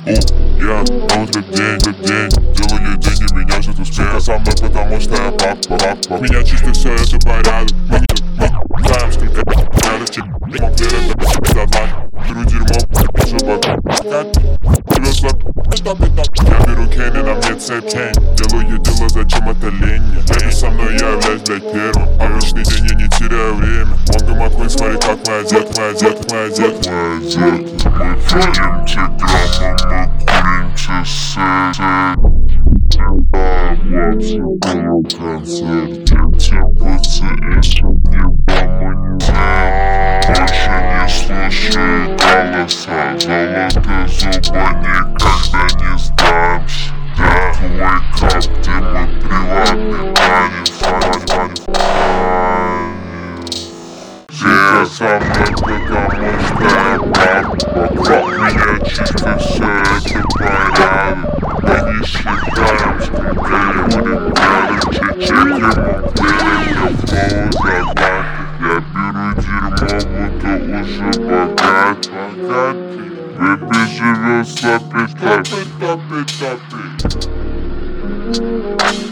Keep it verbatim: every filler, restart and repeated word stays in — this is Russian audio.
Я на утро день, тот день делаю деньги, меня ждет успех. Со мной, потому что я пап, пап, пап. Меня чисто все, это порядок. Мы не знаем, сколько порядок. Мог верить, это додла. Беру дерьмо, чтобы тебя слаб. Я беру Кейн, и на мне цепь тень. Делаю дела, зачем это лень? Рядом со мной я являюсь, блядь, первым. Обычный день, я не теряю время. Монго Маквин, смотри, как мы одеты, мы одеты, мы одеты. Мы одеты, мы видимся граммом, мы куримся с Облацы концерте, темпуцы еще не помню. Больше не слушаю голоса, золото зуба, никогда не сдамся. Твой кап, где мой приватный танец. Все со мной, потому что я пап. Вокруг меня чисто все, это порядок. Мы не считаем, сколько я будем делать. Чеки мог верить, я флоу задаток. Я беру дерьмо, буду уже богат. Богатый. Бэби живет, слапит, топит, топит, топит.